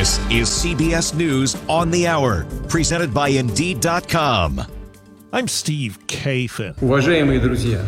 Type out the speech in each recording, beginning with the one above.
This is CBS News on the Hour, presented by Indeed.com. I'm Steve Kathan. Уважаемые друзья,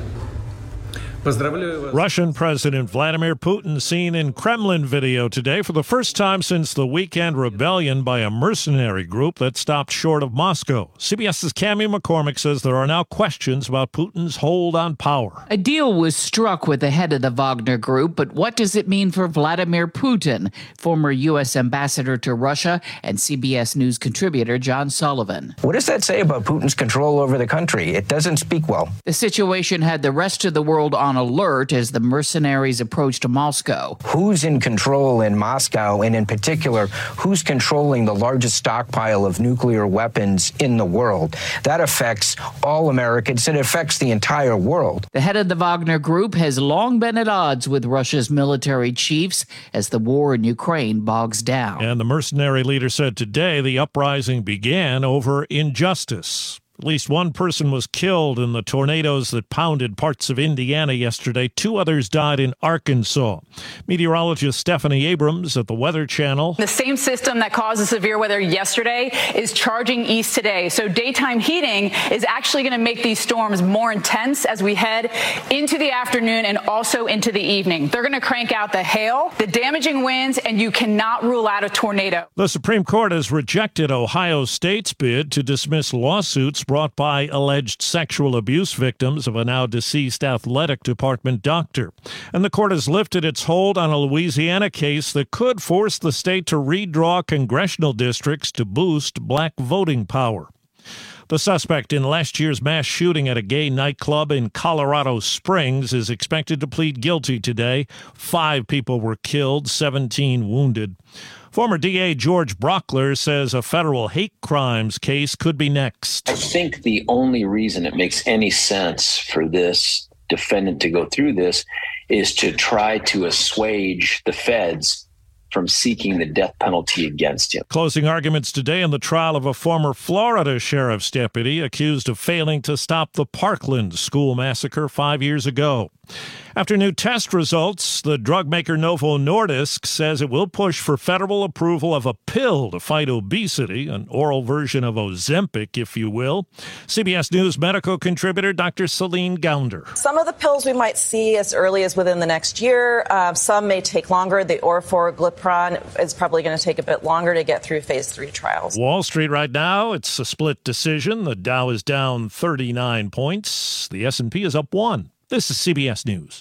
Russian President Vladimir Putin seen in Kremlin video today for the first time since the weekend rebellion by a mercenary group that stopped short of Moscow. CBS's Cammie McCormick says there are now questions about Putin's hold on power. A deal was struck with the head of the Wagner Group, but what does it mean for Vladimir Putin? Former U.S. ambassador to Russia and CBS News contributor John Sullivan. What does that say about Putin's control over the country? It doesn't speak well. The situation had the rest of the world on alert as the mercenaries approached Moscow. Who's in control in Moscow, and in particular, who's controlling the largest stockpile of nuclear weapons in the world? That affects all Americans. It affects the entire world. The head of the Wagner Group has long been at odds with Russia's military chiefs as the war in Ukraine bogs down. And the mercenary leader said today the uprising began over injustice. At least one person was killed in the tornadoes that pounded parts of Indiana yesterday. 2 others died in Arkansas. Meteorologist Stephanie Abrams at the Weather Channel. The same system that caused the severe weather yesterday is charging east today. So daytime heating is actually going to make these storms more intense as we head into the afternoon and also into the evening. They're going to crank out the hail, the damaging winds, and you cannot rule out a tornado. The Supreme Court has rejected Ohio State's bid to dismiss lawsuits brought by alleged sexual abuse victims of a now deceased athletic department doctor. And the court has lifted its hold on a Louisiana case that could force the state to redraw congressional districts to boost black voting power. The suspect in last year's mass shooting at a gay nightclub in Colorado Springs is expected to plead guilty today. 5 people were killed, 17 wounded. Former DA George Brockler says a federal hate crimes case could be next. I think the only reason it makes any sense for this defendant to go through this is to try to assuage the feds from seeking the death penalty against him. Closing arguments today in the trial of a former Florida sheriff's deputy accused of failing to stop the Parkland school massacre 5 years ago. After new test results, the drug maker Novo Nordisk says it will push for federal approval of a pill to fight obesity, an oral version of Ozempic, if you will. CBS News medical contributor Dr. Celine Gounder. Some of the pills we might see as early as within the next year. Some may take longer. The orforglipron is probably going to take a bit longer to get through phase 3 trials. Wall Street right now, it's a split decision. The Dow is down 39 points. The S&P is up 1. This is CBS News.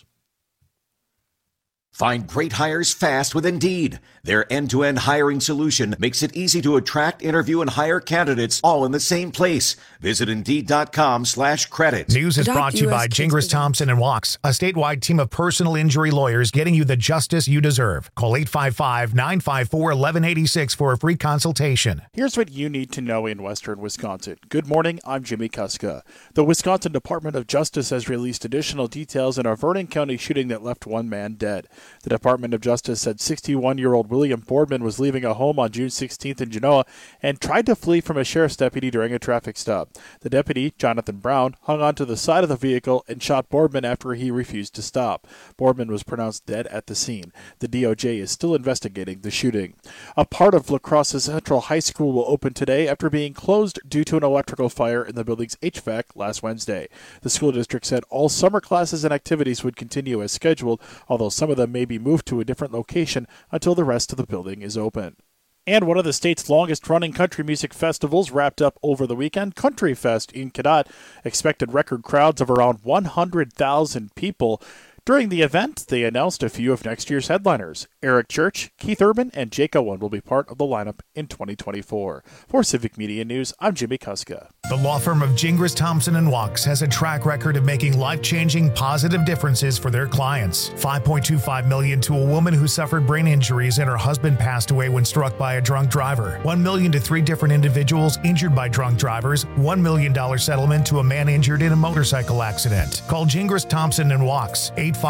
Find great hires fast with Indeed. Their end-to-end hiring solution makes it easy to attract, interview, and hire candidates all in the same place. Visit Indeed.com/credit. News is brought to you by Gingras Thompson & Walks, a statewide team of personal injury lawyers getting you the justice you deserve. Call 855-954-1186 for a free consultation. Here's what you need to know in western Wisconsin. Good morning, I'm Jimmy Kuska. The Wisconsin Department of Justice has released additional details in a Vernon County shooting that left one man dead. The Department of Justice said 61-year-old William Boardman was leaving a home on June 16th in Genoa and tried to flee from a sheriff's deputy during a traffic stop. The deputy, Jonathan Brown, hung onto the side of the vehicle and shot Boardman after he refused to stop. Boardman was pronounced dead at the scene. The DOJ is still investigating the shooting. A part of La Crosse Central High School will open today after being closed due to an electrical fire in the building's HVAC last Wednesday. The school district said all summer classes and activities would continue as scheduled, although some of them may be moved to a different location until the rest of the building is open. And one of the state's longest-running country music festivals wrapped up over the weekend. Country Fest in Cadott expected record crowds of around 100,000 people. During the event, they announced a few of next year's headliners. Eric Church, Keith Urban, and Jake Owen will be part of the lineup in 2024. For Civic Media News, I'm Jimmy Kuska. The law firm of Gingras Thompson & Walks has a track record of making life-changing positive differences for their clients. $5.25 million to a woman who suffered brain injuries and her husband passed away when struck by a drunk driver. $1 million to 3 different individuals injured by drunk drivers. $1 million settlement to a man injured in a motorcycle accident. Call Gingras Thompson & Walks,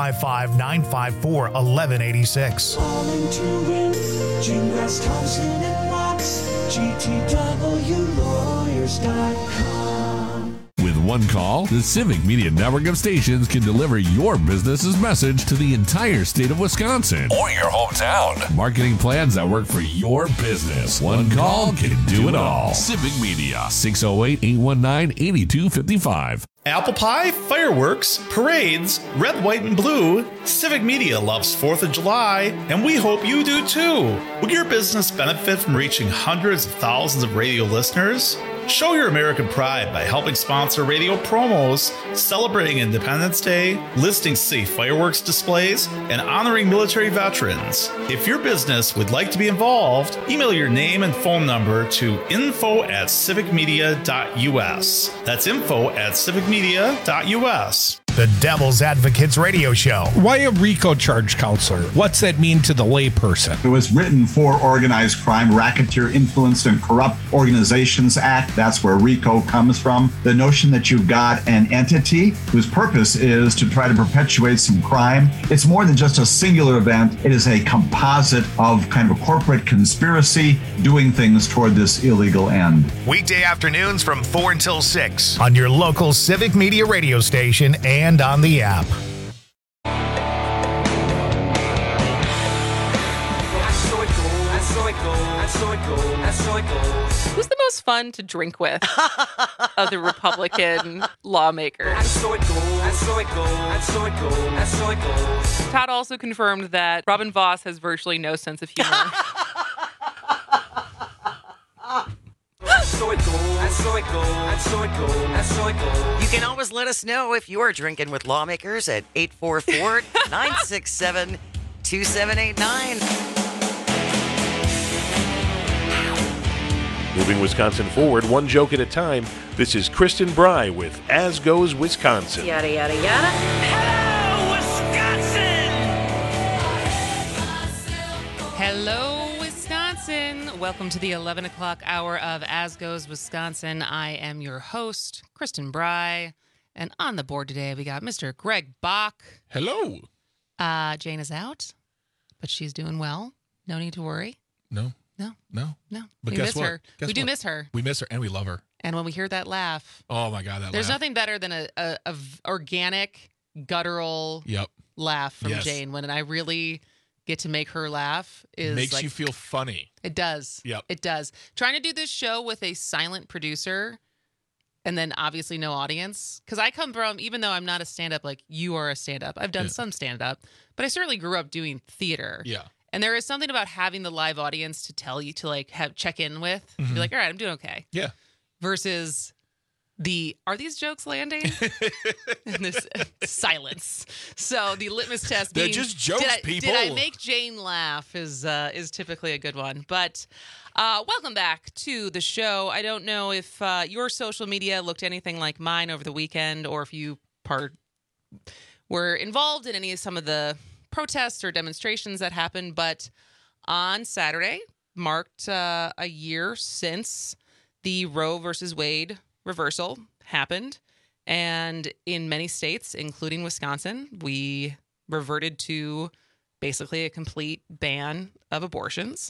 855-954-1186. Calling to win, Gingras Thompson & Walks, GTWlawyers.com. With one call, the Civic Media network of stations can deliver your business's message to the entire state of Wisconsin or your hometown. Marketing plans that work for your business. One call can do it all. Civic Media, 608-819-8255. Apple pie, fireworks, parades, red, white, and blue. Civic Media loves 4th of July, and we hope you do too. Will your business benefit from reaching hundreds of thousands of radio listeners? Show your American pride by helping sponsor radio promos, celebrating Independence Day, listing safe fireworks displays, and honoring military veterans. If your business would like to be involved, email your name and phone number to info@civicmedia.us. That's info@civicmedia.us. The Devil's Advocates Radio Show. Why a RICO charge counselor? What's that mean to the layperson? It was written for Organized Crime, Racketeer Influenced and Corrupt Organizations Act. That's where RICO comes from. The notion that you've got an entity whose purpose is to try to perpetuate some crime. It's more than just a singular event. It is a composite of kind of a corporate conspiracy doing things toward this illegal end. Weekday afternoons from 4 until 6 on your local Civic Media radio station and on the app. Who's the most fun to drink with of the Republican lawmakers? Todd also confirmed that Robin Vos has virtually no sense of humor. You can always let us know if you're drinking with lawmakers at 844-967-2789. Moving Wisconsin forward, one joke at a time. This is Kristen Bry with As Goes Wisconsin. Yada, yada, yada. Hello, Wisconsin! Hello, Wisconsin. Welcome to the 11 o'clock hour of As Goes Wisconsin. I am your host, Kristen Bry. And on the board today, we got Mr. Greg Bach. Hello. Jane is out, but she's doing well. No need to worry. No. But We guess miss what? her. We do miss her. We miss her, and we love her. And when we hear that laugh, oh my God, there's laugh. nothing better than a organic, guttural laugh from Jane. When I really get to make her laugh, makes you feel funny. It does. Yep. It does. Trying to do this show with a silent producer, and then obviously no audience, because I come from, even though I'm not a stand-up like you are a stand-up, I've done some stand-up, but I certainly grew up doing theater. Yeah. And there is something about having the live audience to tell you to check in with, be like, all right, I'm doing okay. Yeah. Versus are these jokes landing? And this silence. So the litmus test They're being, just jokes, people. Did I make Jane laugh is typically a good one. But welcome back to the show. I don't know if your social media looked anything like mine over the weekend, or if you were involved in some of the protests or demonstrations that happened, but on Saturday marked a year since the Roe versus Wade reversal happened. And in many states, including Wisconsin, we reverted to basically a complete ban of abortions.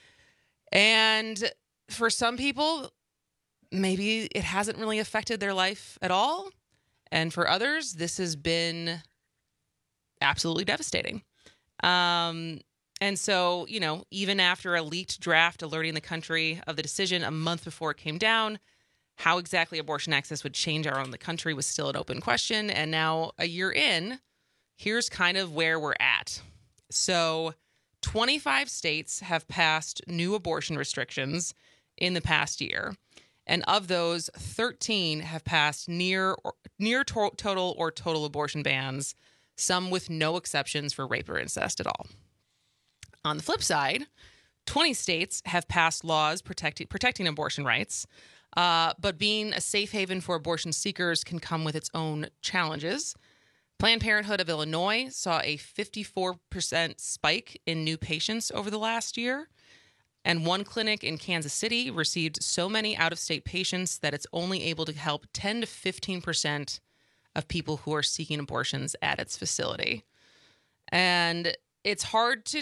And for some people, maybe it hasn't really affected their life at all. And for others, this has been absolutely devastating. And so, even after a leaked draft alerting the country of the decision a month before it came down, how exactly abortion access would change around the country was still an open question. And now, a year in, here's kind of where we're at. So 25 states have passed new abortion restrictions in the past year. And of those, 13 have passed near total or total abortion bans, some with no exceptions for rape or incest at all. On the flip side, 20 states have passed laws protecting abortion rights, but being a safe haven for abortion seekers can come with its own challenges. Planned Parenthood of Illinois saw a 54% spike in new patients over the last year. And one clinic in Kansas City received so many out-of-state patients that it's only able to help 10 to 15% of people who are seeking abortions at its facility. And it's hard to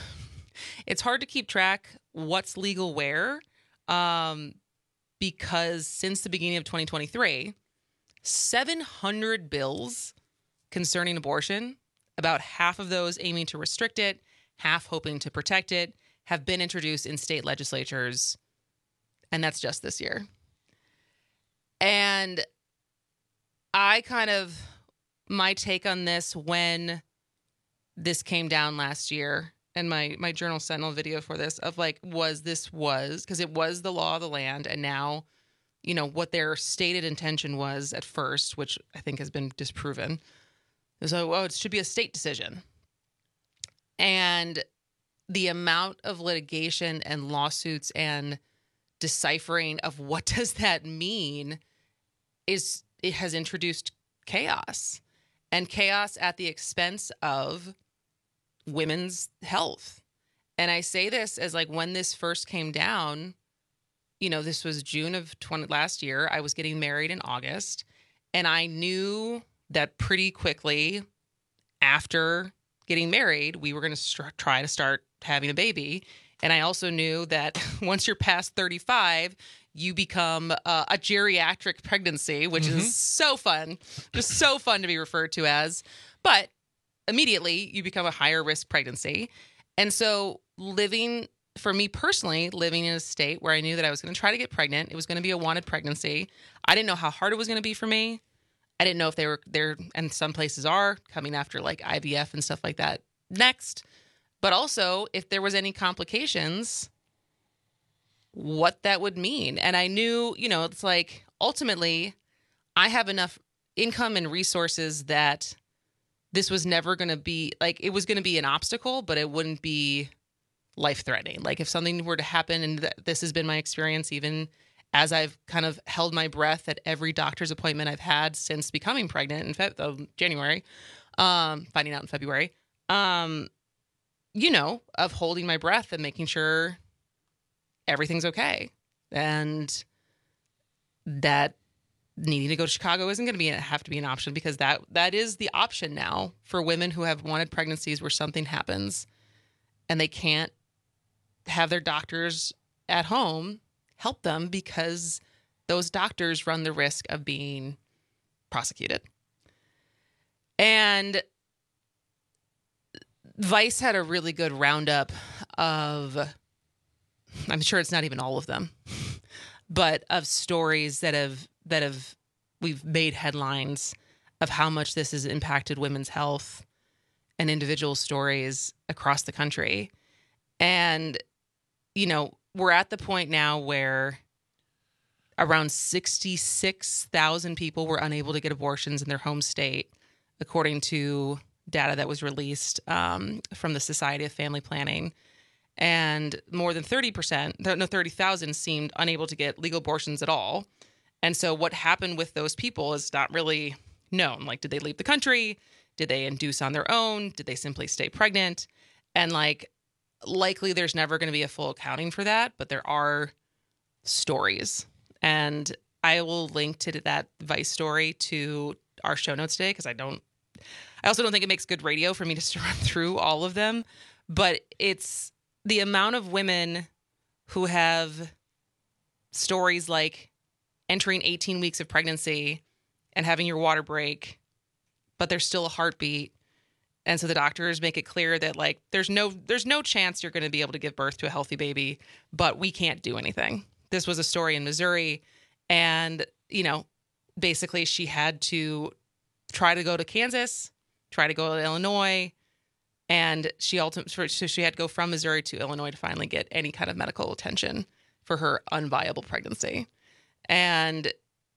keep track what's legal where, because since the beginning of 2023, 700 bills concerning abortion, about half of those aiming to restrict it, half hoping to protect it, have been introduced in state legislatures, and that's just this year. And my take on this when this came down last year, and my Journal Sentinel video for this, of like, because it was the law of the land, and now, what their stated intention was at first, which I think has been disproven, is, it should be a state decision. And the amount of litigation and lawsuits and deciphering of what does that mean it has introduced chaos, and chaos at the expense of women's health. And I say this as like, when this first came down, this was June of last year. I was getting married in August, and I knew that pretty quickly after getting married, we were going to try to start having a baby. And I also knew that once you're past 35, you become a geriatric pregnancy, which is so fun, just so fun to be referred to as. But immediately, you become a higher risk pregnancy. And so for me personally, living in a state where I knew that I was going to try to get pregnant, it was going to be a wanted pregnancy. I didn't know how hard it was going to be for me. I didn't know if they were there, and some places are coming after like IVF and stuff like that next. But also, if there was any complications, what that would mean. And I knew, it's like, ultimately, I have enough income and resources that this was never going to be, like, it was going to be an obstacle, but it wouldn't be life-threatening. Like, if something were to happen, and this has been my experience even as I've kind of held my breath at every doctor's appointment I've had since becoming pregnant in January, finding out in February, of holding my breath and making sure everything's okay. And that needing to go to Chicago isn't going to have to be an option, because that is the option now for women who have wanted pregnancies where something happens and they can't have their doctors at home help them, because those doctors run the risk of being prosecuted. And Vice had a really good roundup of, I'm sure it's not even all of them, but of stories that we've made headlines of how much this has impacted women's health and individual stories across the country. And, we're at the point now where around 66,000 people were unable to get abortions in their home state, according to data that was released from the Society of Family Planning. And more than 30,000 seemed unable to get legal abortions at all. And so what happened with those people is not really known. Like, did they leave the country? Did they induce on their own? Did they simply stay pregnant? And likely there's never going to be a full accounting for that, but there are stories. And I will link to that Vice story to our show notes today, because I also don't think it makes good radio for me to run through all of them. But it's the amount of women who have stories like entering 18 weeks of pregnancy and having your water break, but there's still a heartbeat. And so the doctors make it clear that, like, there's no chance you're going to be able to give birth to a healthy baby, but we can't do anything. This was a story in Missouri, and, basically she had to try to go to Kansas, try to go to Illinois, and she had to go from Missouri to Illinois to finally get any kind of medical attention for her unviable pregnancy. And,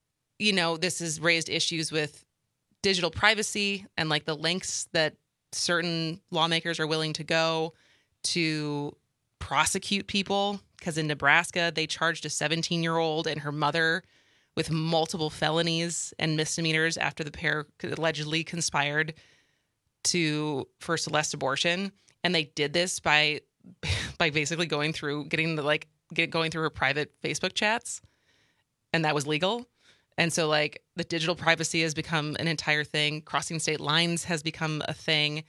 this has raised issues with digital privacy and, like, the lengths that certain lawmakers are willing to go to prosecute people. Because in Nebraska, they charged a 17-year-old and her mother with multiple felonies and misdemeanors after the pair allegedly conspired for Celeste abortion. And they did this by basically going through her private Facebook chats, and that was legal. And so, like, the digital privacy has become an entire thing. Crossing state lines has become a thing.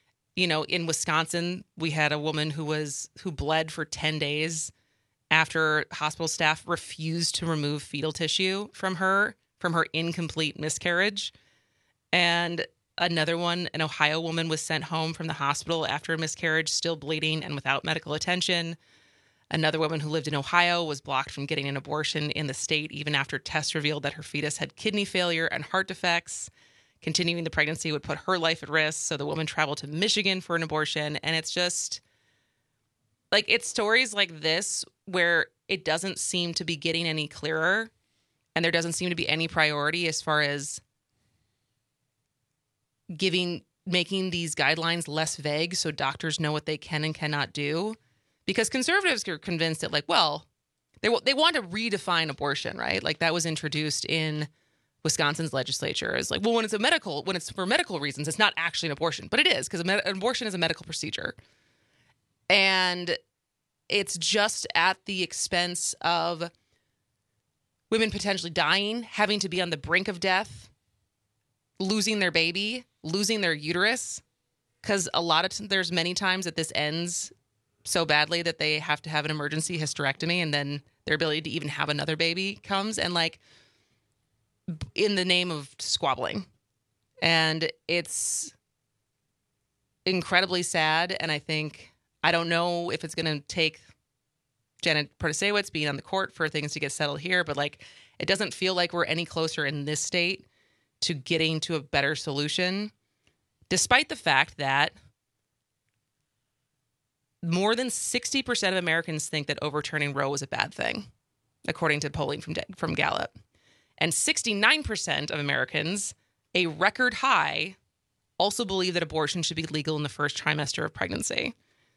In Wisconsin, we had a woman who bled for 10 days after hospital staff refused to remove fetal tissue from her from her incomplete miscarriage. And another one, an Ohio woman was sent home from the hospital after a miscarriage, still bleeding and without medical attention. Another woman who lived in Ohio was blocked from getting an abortion in the state even after tests revealed that her fetus had kidney failure and heart defects. Continuing the pregnancy would put her life at risk, so the woman traveled to Michigan for an abortion. And it's just, like, it's stories like this where it doesn't seem to be getting any clearer, and there doesn't seem to be any priority as far as making these guidelines less vague so doctors know what they can and cannot do. Because conservatives are convinced that, like, well, they want to redefine abortion, right? Like, that was introduced in Wisconsin's legislature as like, well, when it's for medical reasons, it's not actually an abortion, but it is, because an abortion is a medical procedure, and it's just at the expense of women potentially dying, having to be on the brink of death, losing their baby, losing their uterus, because there's many times that this ends so badly that they have to have an emergency hysterectomy, and then their ability to even have another baby comes, and like in the name of squabbling. And it's incredibly sad. And I don't know if it's going to take Janet Protasiewicz being on the court for things to get settled here, but like, it doesn't feel like we're any closer in this state to getting to a better solution, despite the fact that more than 60% of Americans think that overturning Roe was a bad thing, according to polling from Gallup. And 69% of Americans, a record high, also believe that abortion should be legal in the first trimester of pregnancy.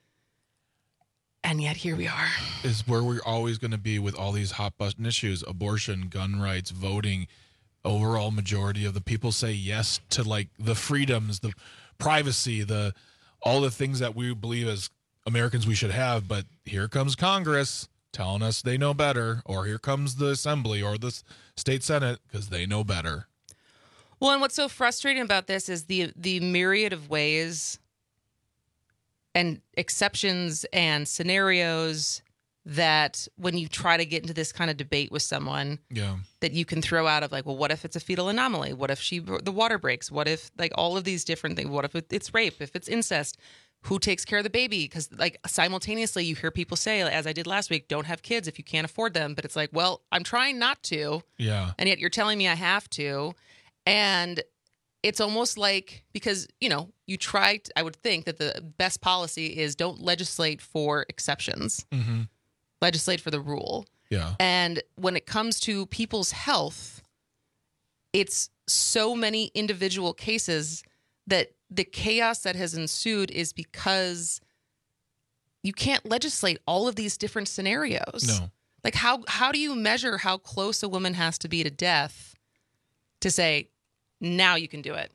And yet here we are. Is where we're always going to be with all these hot button issues: abortion, gun rights, voting. Overall majority of the people say yes to like the freedoms, the privacy, all the things that we believe as Americans we should have. But here comes Congress telling us they know better, or here comes the Assembly or the state Senate because they know better. Well, and what's so frustrating about this is the myriad of ways and exceptions and scenarios that when you try to get into this kind of debate with someone, that you can throw out of like, well, what if it's a fetal anomaly? What if the water breaks? What if like all of these different things? What if it's rape? If it's incest? Who takes care of the baby? Because like simultaneously you hear people say, as I did last week, don't have kids if you can't afford them. But it's like, well, I'm trying not to. Yeah. And yet you're telling me I have to. And it's almost like, because, I would think that the best policy is don't legislate for exceptions. Mm-hmm. Legislate for the rule. Yeah. And when it comes to people's health, it's so many individual cases that the chaos that has ensued is because you can't legislate all of these different scenarios. No. Like how do you measure how close a woman has to be to death to say, now you can do it?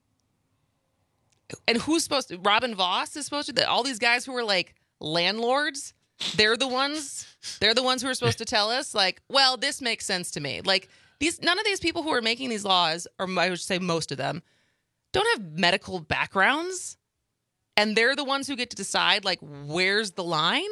And who's supposed to? Robin Voss is supposed to? All these guys who are like landlords, they're the ones who are supposed to tell us like, well, this makes sense to me. Like none of these people who are making these laws, or I would say most of them, don't have medical backgrounds, and they're the ones who get to decide like where's the line.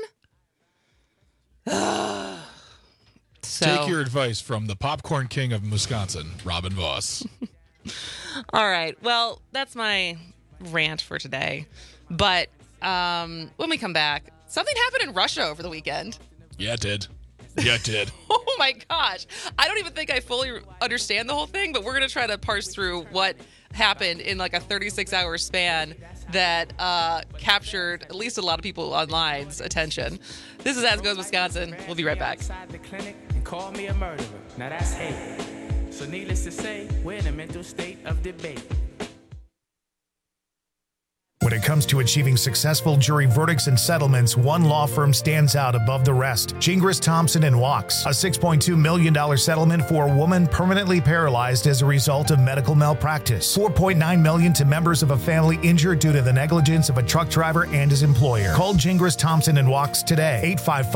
Take your advice from the popcorn king of Wisconsin, Robin Voss. All right, well, that's my rant for today, but when we come back, something happened in Russia over the weekend. Yeah, it did. Oh my gosh, I don't even think I fully understand the whole thing, but we're gonna try to parse through what happened in like a 36-hour span that captured at least a lot of people online's attention. This is As Goes Wisconsin. We'll be right back. The clinic and call me a murderer. Now that's hate. So needless to say, we're in a mental state of debate. When it comes to achieving successful jury verdicts and settlements, one law firm stands out above the rest. Gingras, Thompson & Wachs, a $6.2 million settlement for a woman permanently paralyzed as a result of medical malpractice. $4.9 million to members of a family injured due to the negligence of a truck driver and his employer. Call Gingras, Thompson & Wachs today,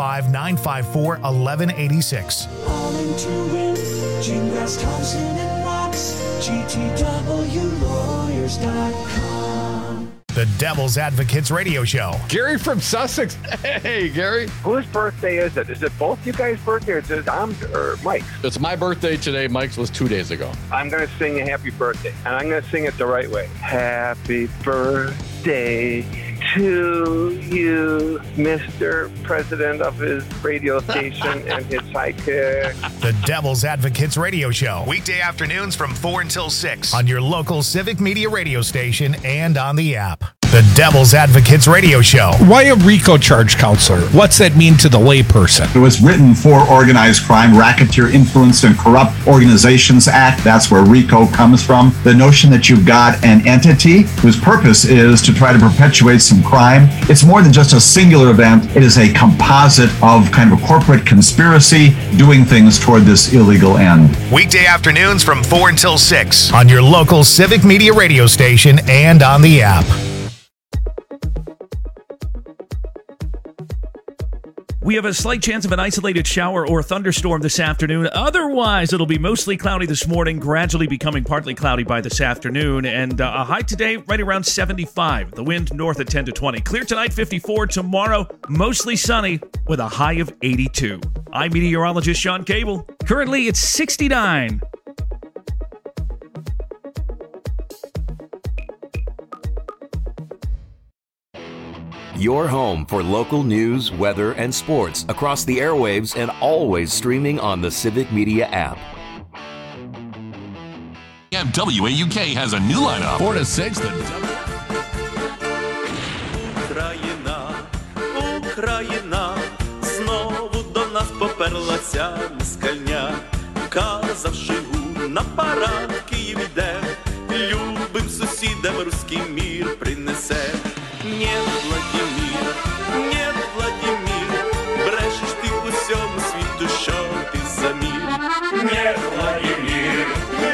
855-954-1186. All into it, Gingras, Thompson & Wachs, GTWlawyers.com. The The Devil's Advocates Radio Show. Gary from Sussex. Hey, Gary. Whose birthday is it? Is it both you guys' birthday or is it Dom's or Mike's? It's my birthday today. Mike's was 2 days ago. I'm going to sing a happy birthday, and I'm going to sing it the right way. Happy birthday to you, Mr. President of his radio station and his sidekick. The Devil's Advocates Radio Show. Weekday afternoons from 4 until 6 on your local Civic Media radio station and on the app. The Devil's Advocates Radio Show. Why a RICO charge, counselor? What's that mean to the layperson? It was written for Organized Crime, Racketeer Influenced and Corrupt Organizations Act. That's where RICO comes from. The notion that you've got an entity whose purpose is to try to perpetuate some crime. It's more than just a singular event. It is a composite of kind of a corporate conspiracy doing things toward this illegal end. Weekday afternoons from 4 until 6 on your local Civic Media radio station and on the app. We have a slight chance of an isolated shower or thunderstorm this afternoon. Otherwise, it'll be mostly cloudy this morning, gradually becoming partly cloudy by this afternoon. And a high today right around 75. The wind north at 10 to 20. Clear tonight, 54. Tomorrow, mostly sunny with a high of 82. I'm meteorologist Sean Cable. Currently, it's 69. Your home for local news, weather, and sports across the airwaves and always streaming on the Civic Media app. WAUK has a new lineup. 4 to 6. Україна, знову до нас поперлася москальня, казавши на парад Київ йде, любим сусідам руський мір принесе. Нет, Владимир, брешеш ти усьому світу, що ти за мір. Нет, Владимир,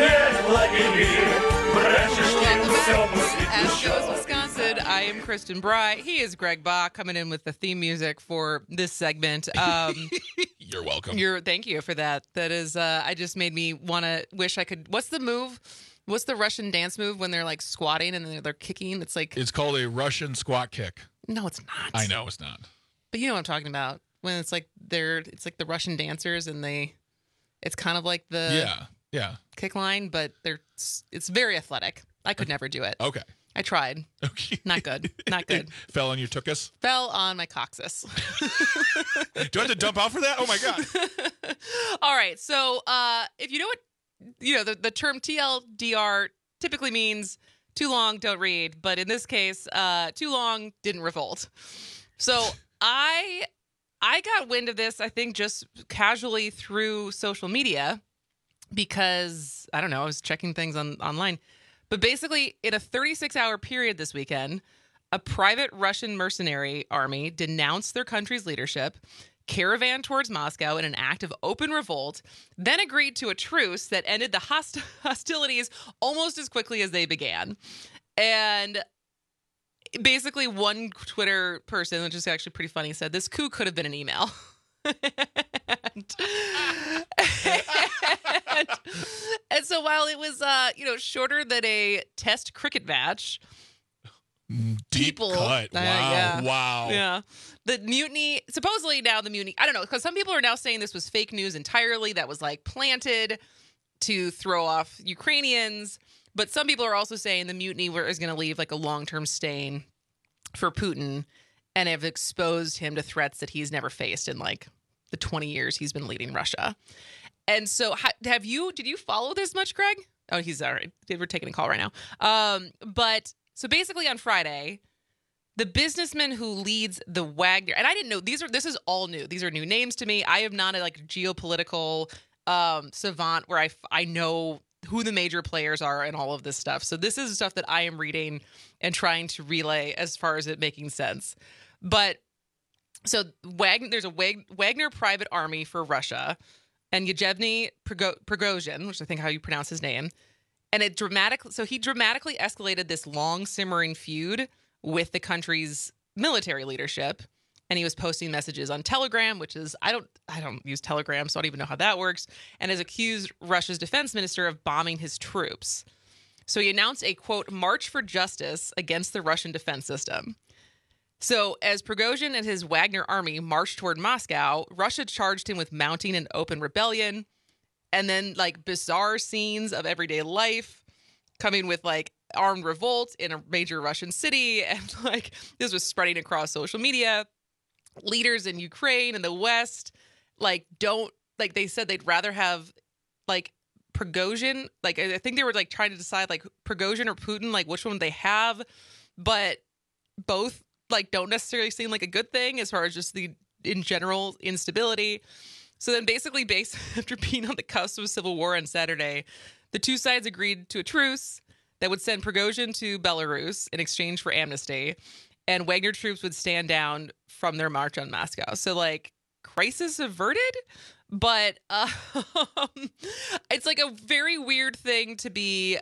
брешеш ти усьому світу, що. As goes Wisconsin, I am Kristen Bry. He is Greg Bach coming in with the theme music for this segment. You're welcome. Thank you for that. That is, I just made me want to wish I could. What's the move? What's the Russian dance move when they're like squatting and they're kicking? It's called a Russian squat kick. No, it's not. I know it's not. But you know what I'm talking about. When it's like the Russian dancers and it's kind of like the kick line, but it's very athletic. I could never do it. Okay. I tried. Okay. Not good. Fell on your tuchus? Fell on my coccyx. Do I have to dump out for that? Oh my God. All right. So if you know what, the term TLDR typically means too long, don't read. But in this case, too long, didn't revolt. So I got wind of this, I think, just casually through social media because, I don't know, I was checking things online. But basically, in a 36-hour period this weekend, a private Russian mercenary army denounced their country's leadership, caravaned towards Moscow in an act of open revolt, then agreed to a truce that ended the hostilities almost as quickly as they began. And basically one Twitter person, which is actually pretty funny, said this coup could have been an email. and so while it was shorter than a test cricket match, deep cut. Wow. Yeah. The mutiny, supposedly now the mutiny, I don't know, because some people are now saying this was fake news entirely, that was planted to throw off Ukrainians. But some people are also saying the mutiny is going to leave a long-term stain for Putin and have exposed him to threats that he's never faced in the 20 years he's been leading Russia. And so did you follow this much, Greg? Oh, he's all right. We're taking a call right now. But so basically on Friday, the businessman who leads the Wagner, and I didn't know this is all new. These are new names to me. I am not a geopolitical savant where I know who the major players are and all of this stuff. So this is stuff that I am reading and trying to relay as far as it making sense. But so there's a Wagner private army for Russia, and Yevgeny Prigozhin, which I think how you pronounce his name, and he dramatically escalated this long simmering feud with the country's military leadership. And he was posting messages on Telegram, which is, I don't use Telegram, so I don't even know how that works, and has accused Russia's defense minister of bombing his troops. So he announced a, quote, march for justice against the Russian defense system. So as Prigozhin and his Wagner army marched toward Moscow, Russia charged him with mounting an open rebellion. And then, like, bizarre scenes of everyday life coming with, like, armed revolt in a major Russian city. And, like, this was spreading across social media. Leaders in Ukraine and the West, like, they said they'd rather have, like, Prigozhin. Like, I think they were, like, trying to decide, like, Prigozhin or Putin, like, which one they have. But both, like, don't necessarily seem like a good thing as far as just the, in general, instability. So then basically, after being on the cusp of civil war on Saturday, the two sides agreed to a truce that would send Prigozhin to Belarus in exchange for amnesty, and Wagner troops would stand down from their march on Moscow. So, like, crisis averted, but it's, like, a very weird thing to be,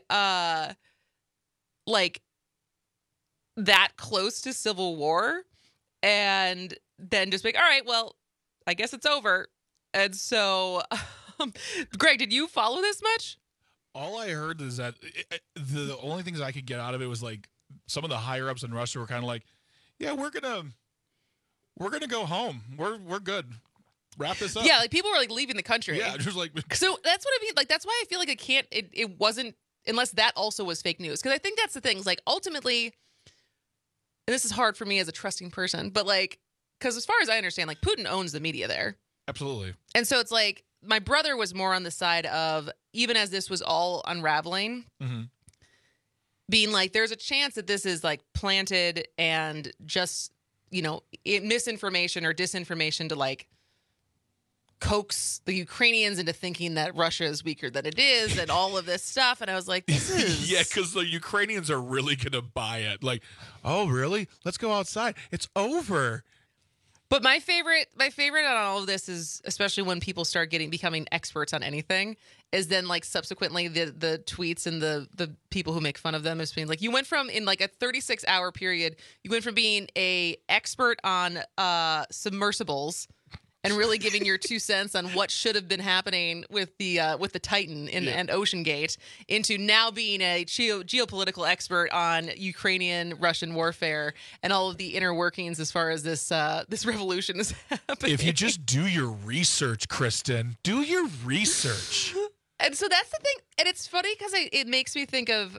like, that close to civil war and then just be like, all right, well, I guess it's over. And so, Greg, did you follow this much? All I heard is that the only things I could get out of it was, like, some of the higher ups in Russia were kind of like, yeah, we're gonna go home. We're good. Wrap this up. Yeah, like, people were, like, leaving the country. Yeah, just like. So that's what I mean. Like, that's why I feel like it wasn't, unless that also was fake news. Because I think that's the thing. Is, like, ultimately, and this is hard for me as a trusting person, but, like, because as far as I understand, like, Putin owns the media there. Absolutely. And so it's like, my brother was more on the side of, even as this was all unraveling, being like, there's a chance that this is, like, planted and just, you know, misinformation or disinformation to, like, coax the Ukrainians into thinking that Russia is weaker than it is and all of this stuff. And I was like, this is... Yeah, because the Ukrainians are really going to buy it. Like, oh, really? Let's go outside. It's over. But my favorite on all of this is, especially when people start becoming experts on anything, is then, like, subsequently the tweets and the people who make fun of them as being like, you went from, in, like, a 36-hour period, you went from being a expert on submersibles and really giving your 2 cents on what should have been happening with the Titan and Ocean Gate, into now being a geopolitical expert on Ukrainian-Russian warfare and all of the inner workings as far as this revolution is happening. If you just do your research, Kristen, do your research. And so that's the thing. And it's funny because it makes me think of,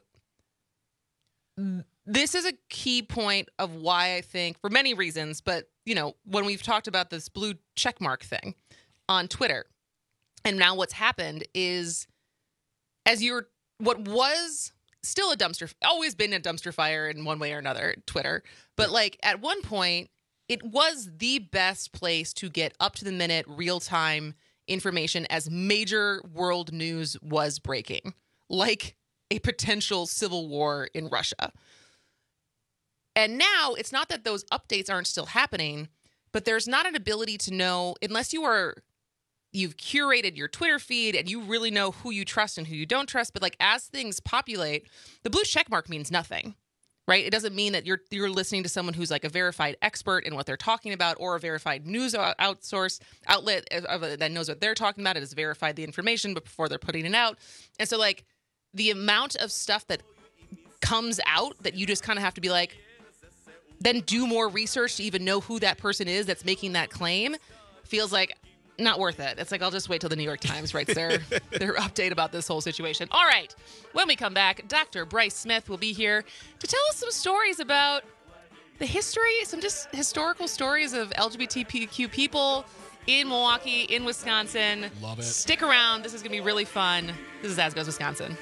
this is a key point of why I think, for many reasons, but, you know, when we've talked about this blue checkmark thing on Twitter, and now what's happened is, what was still always been a dumpster fire in one way or another, Twitter, but, like, at one point, it was the best place to get up-to-the-minute, real-time information as major world news was breaking, like a potential civil war in Russia. And now it's not that those updates aren't still happening, but there's not an ability to know, unless you've curated your Twitter feed and you really know who you trust and who you don't trust. But, like, as things populate, the blue checkmark means nothing, right? It doesn't mean that you're listening to someone who's, like, a verified expert in what they're talking about, or a verified news outlet that knows what they're talking about. It has verified the information before they're putting it out. And so, like, the amount of stuff that comes out that you just kind of have to be like, then do more research to even know who that person is that's making that claim, feels like not worth it. It's like, I'll just wait till the New York Times writes their update about this whole situation. All right. When we come back, Dr. Bryce Smith will be here to tell us some stories about the history, some just historical stories of LGBTQ people in Milwaukee, in Wisconsin. Love it. Stick around. This is going to be really fun. This is As Goes Wisconsin.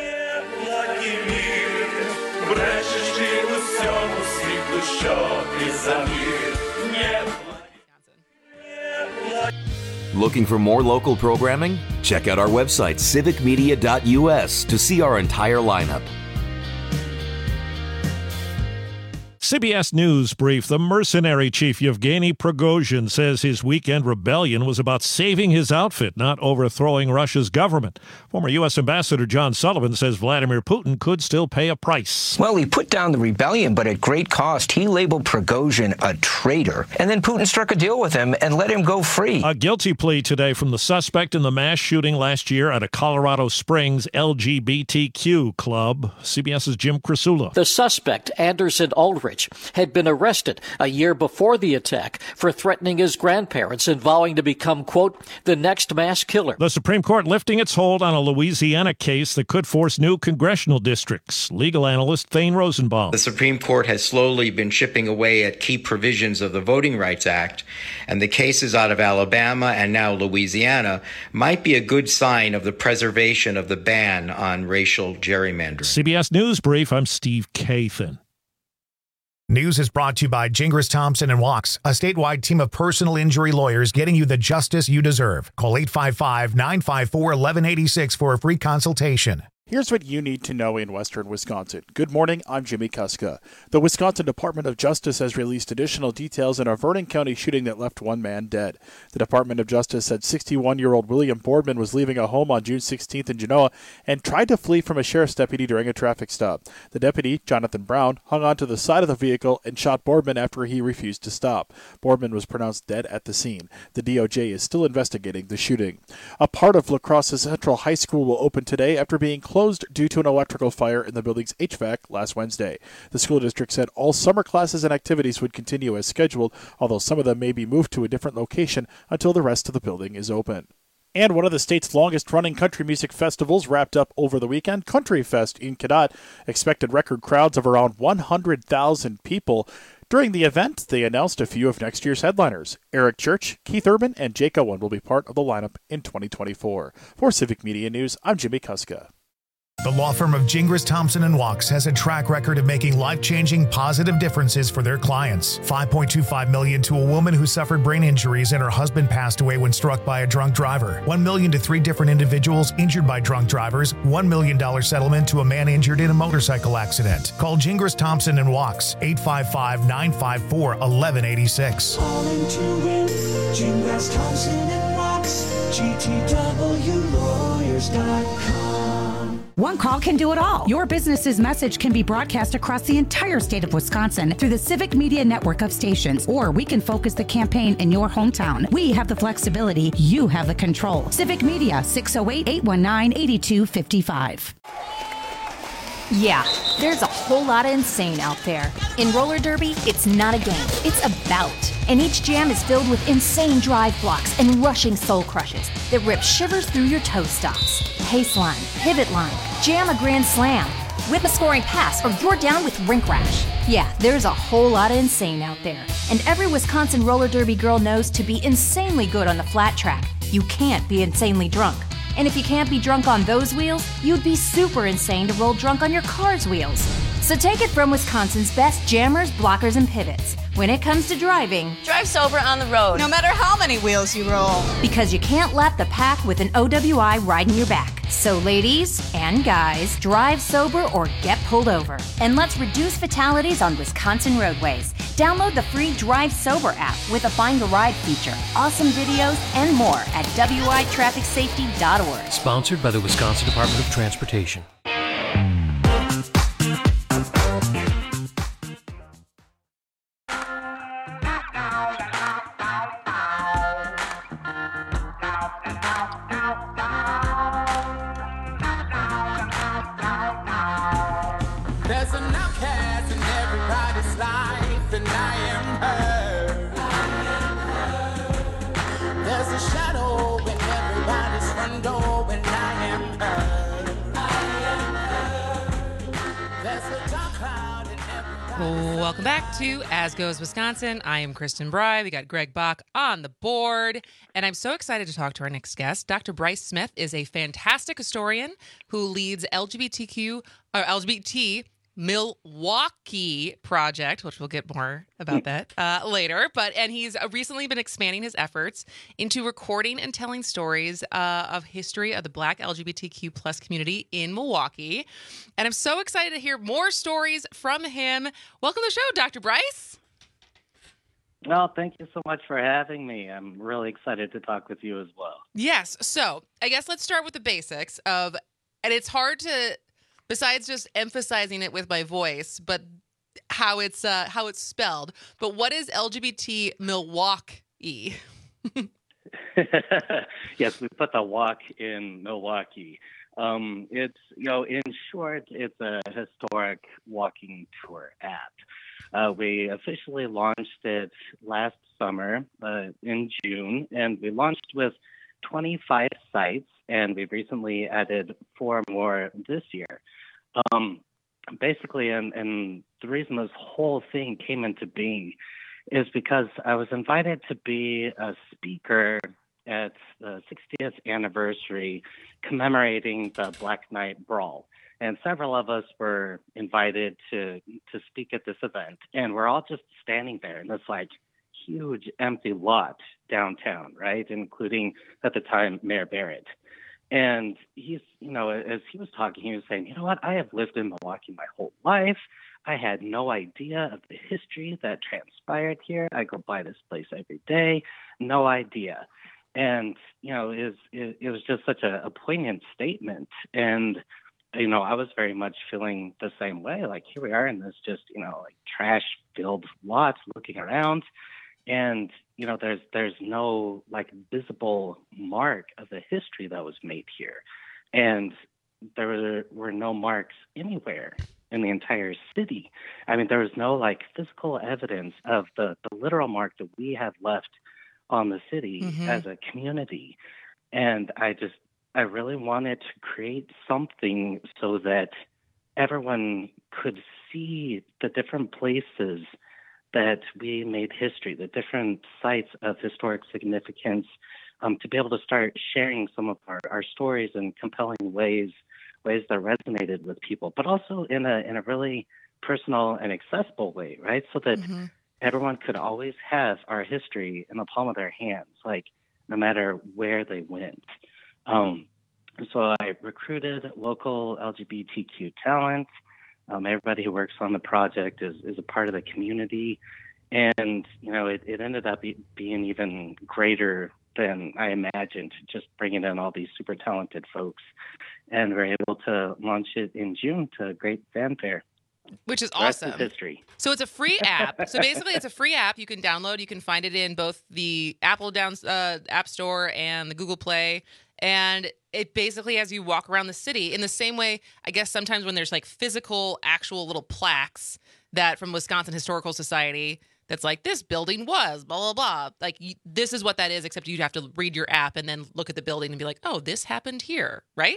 Looking for more local programming? Check out our website, civicmedia.us, to see our entire lineup. CBS News brief. The mercenary chief Yevgeny Prigozhin says his weekend rebellion was about saving his outfit, not overthrowing Russia's government. Former U.S. Ambassador John Sullivan says Vladimir Putin could still pay a price. Well, he put down the rebellion, but at great cost. He labeled Prigozhin a traitor, and then Putin struck a deal with him and let him go free. A guilty plea today from the suspect in the mass shooting last year at a Colorado Springs LGBTQ club. CBS's Jim Krasula. The suspect, Anderson Aldrich, had been arrested a year before the attack for threatening his grandparents and vowing to become, quote, the next mass killer. The Supreme Court lifting its hold on a Louisiana case that could force new congressional districts. Legal analyst Thane Rosenbaum. The Supreme Court has slowly been chipping away at key provisions of the Voting Rights Act, and the cases out of Alabama and now Louisiana might be a good sign of the preservation of the ban on racial gerrymandering. CBS News Brief, I'm Steve Kathan. News is brought to you by Gingras Thompson and Walks, a statewide team of personal injury lawyers getting you the justice you deserve. Call 855-954-1186 for a free consultation. Here's what you need to know in western Wisconsin. Good morning, I'm Jimmy Kuska. The Wisconsin Department of Justice has released additional details in a Vernon County shooting that left one man dead. The Department of Justice said 61-year-old William Boardman was leaving a home on June 16th in Genoa and tried to flee from a sheriff's deputy during a traffic stop. The deputy, Jonathan Brown, hung onto the side of the vehicle and shot Boardman after he refused to stop. Boardman was pronounced dead at the scene. The DOJ is still investigating the shooting. A part of La Crosse Central High School will open today after being closed due to an electrical fire in the building's HVAC last Wednesday. The school district said all summer classes and activities would continue as scheduled, although some of them may be moved to a different location until the rest of the building is open. And one of the state's longest-running country music festivals wrapped up over the weekend, Country Fest in Cadott, expected record crowds of around 100,000 people. During the event, they announced a few of next year's headliners. Eric Church, Keith Urban, and Jake Owen will be part of the lineup in 2024. For Civic Media News, I'm Jimmy Kuska. The law firm of Gingras Thompson and Walks has a track record of making life-changing positive differences for their clients. $5.25 million to a woman who suffered brain injuries and her husband passed away when struck by a drunk driver. $1 million to 3 different individuals injured by drunk drivers. $1 million settlement to a man injured in a motorcycle accident. Call Gingras Thompson and Walks, 855-954-1186. Calling to win, Gingras Thompson and Walks, GTWlawyers.com. One call can do it all. Your business's message can be broadcast across the entire state of Wisconsin through the Civic Media network of stations, or we can focus the campaign in your hometown. We have the flexibility. You have the control. Civic Media, 608-819-8255. Yeah, there's a whole lot of insane out there. In roller derby, it's not a game, it's a bout. And each jam is filled with insane drive blocks and rushing soul crushes that rip shivers through your toe stops. Pace line, pivot line, jam a grand slam, whip a scoring pass, or you're down with rink rash. Yeah, there's a whole lot of insane out there. And every Wisconsin roller derby girl knows to be insanely good on the flat track, you can't be insanely drunk. And if you can't be drunk on those wheels, you'd be super insane to roll drunk on your car's wheels. So take it from Wisconsin's best jammers, blockers, and pivots. When it comes to driving, drive sober on the road, no matter how many wheels you roll. Because you can't lap the pack with an OWI riding your back. So ladies and guys, drive sober or get pulled over. And let's reduce fatalities on Wisconsin roadways. Download the free Drive Sober app with a Find a Ride feature, awesome videos, and more at witrafficsafety.org. Sponsored by the Wisconsin Department of Transportation. There's an outcast in everybody's life, and I am her. There's a shadow in everybody's front door, and I am her. There's a dark cloud in everybody's... Welcome back to As Goes Wisconsin. I am Kristen Bry. We got Greg Bach on the board, and I'm so excited to talk to our next guest. Dr. Bryce Smith is a fantastic historian who leads LGBT Milwaukee project, which we'll get more about that later. And he's recently been expanding his efforts into recording and telling stories of history of the Black LGBTQ plus community in Milwaukee. And I'm so excited to hear more stories from him. Welcome to the show, Dr. Bryce. Well, thank you so much for having me. I'm really excited to talk with you as well. Yes. So I guess let's start with the basics of, and it's hard to, besides just emphasizing it with my voice, but how it's spelled. But what is LGBT Milwaukee? Yes, we put the walk in Milwaukee. It's, in short, it's a historic walking tour app. We officially launched it last summer in June, and we launched with 25 sites, and we've recently added 4 more this year. Basically, and the reason this whole thing came into being is because I was invited to be a speaker at the 60th anniversary commemorating the Black Knight Brawl. And several of us were invited to speak at this event. And we're all just standing there in this huge empty lot downtown, right? Including at the time Mayor Barrett. And he's, as he was talking, he was saying, you know what, I have lived in Milwaukee my whole life. I had no idea of the history that transpired here. I go by this place every day, no idea. And, it was just such a poignant statement. And, I was very much feeling the same way. Here we are in this just, trash-filled lot looking around. And, there's no visible mark of the history that was made here. And there were no marks anywhere in the entire city. I mean, there was no physical evidence of the literal mark that we have left on the city as a community. And I really wanted to create something so that everyone could see the different places that we made history, the different sites of historic significance, to be able to start sharing some of our stories in compelling ways that resonated with people, but also in a really personal and accessible way, right? So that everyone could always have our history in the palm of their hands, no matter where they went. So I recruited local LGBTQ talent. Everybody who works on the project is a part of the community. And, it ended up being even greater than I imagined, just bringing in all these super talented folks. And we're able to launch it in June to great fanfare. Which is awesome. Rest is history. So it's a free app. So basically, it's a free app you can download. You can find it in both the Apple App Store and the Google Play. And it basically, as you walk around the city, in the same way, I guess sometimes when there's physical, actual little plaques that from Wisconsin Historical Society, that's this building was, blah, blah, blah. This is what that is, except you'd have to read your app and then look at the building and be like, oh, this happened here, right?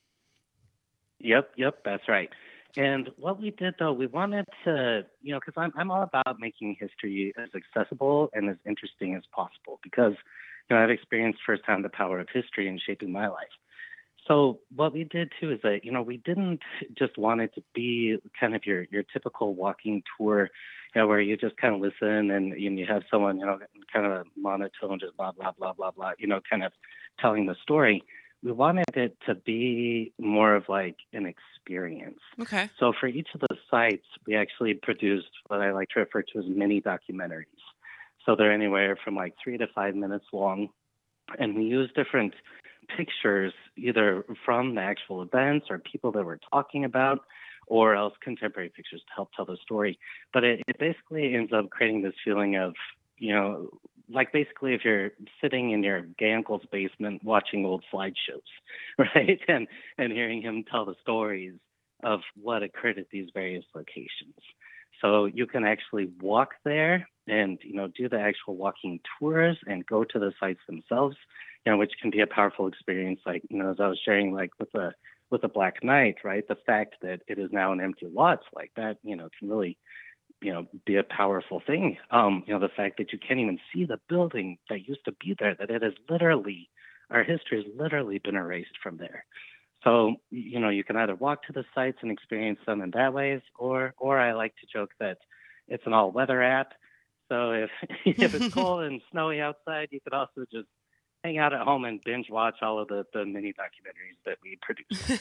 Yep, that's right. And what we did, though, we wanted to, because I'm all about making history as accessible and as interesting as possible because, I've experienced firsthand the power of history in shaping my life. So what we did, too, is that, we didn't just want it to be kind of your typical walking tour, where you just kind of listen and you have someone, kind of a monotone, just blah, blah, blah, blah, blah, kind of telling the story. We wanted it to be more of an experience. Okay. So for each of the sites, we actually produced what I like to refer to as mini documentaries. So they're anywhere from 3 to 5 minutes long. And we use different pictures, either from the actual events or people that we're talking about, or else contemporary pictures to help tell the story. But it basically ends up creating this feeling of, basically if you're sitting in your gay uncle's basement watching old slideshows, right? And hearing him tell the stories of what occurred at these various locations. So you can actually walk there and, do the actual walking tours and go to the sites themselves, which can be a powerful experience. As I was sharing, with the Black Knight, right? The fact that it is now an empty lot like that, can really, be a powerful thing. The fact that you can't even see the building that used to be there, that it is literally, our history has literally been erased from there. So, you can either walk to the sites and experience them in that ways, or I like to joke that it's an all-weather app. So if it's cold and snowy outside, you could also just hang out at home and binge watch all of the mini documentaries that we produce.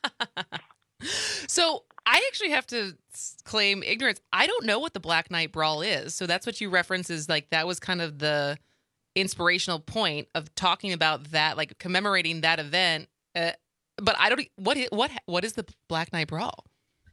So I actually have to claim ignorance. I don't know what the Black Knight Brawl is. So that's what you reference is like that was kind of the inspirational point of talking about that, like commemorating that event. But I don't. What is the Black Knight Brawl?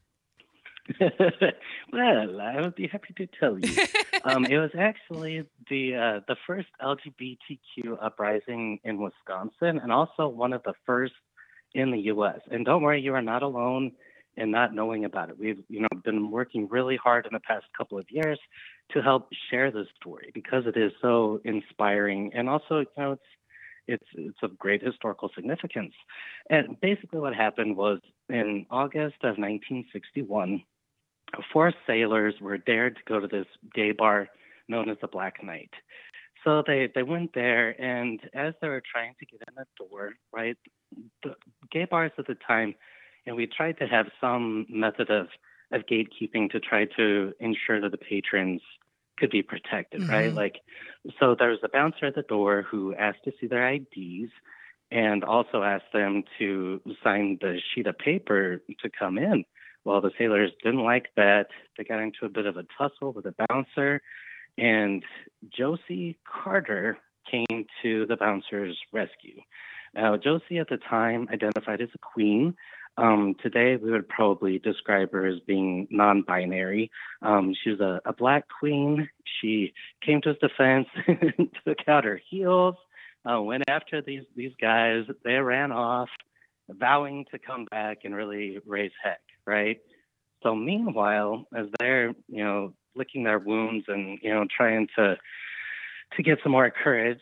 Well, I would be happy to tell you. It was actually the first LGBTQ uprising in Wisconsin, and also one of the first in the U.S. And don't worry, you are not alone in not knowing about it. We've been working really hard in the past couple of years to help share this story because it is so inspiring, and also it's of great historical significance. And basically, what happened was in August of 1961. 4 sailors were dared to go to this gay bar known as the Black Knight. So they went there, and as they were trying to get in the door, right, the gay bars at the time, and we tried to have some method of gatekeeping to try to ensure that the patrons could be protected, right? Like, so there was a bouncer at the door who asked to see their IDs and also asked them to sign the sheet of paper to come in. Well, the sailors didn't like that. They got into a bit of a tussle with the bouncer, and Josie Carter came to the bouncer's rescue. Now, Josie at the time identified as a queen. Today, we would probably describe her as being non-binary. She was a Black queen. She came to his defense, took out her heels, went after these guys. They ran off, vowing to come back and really raise heck, right? So meanwhile, as they're, licking their wounds and, trying to get some more courage,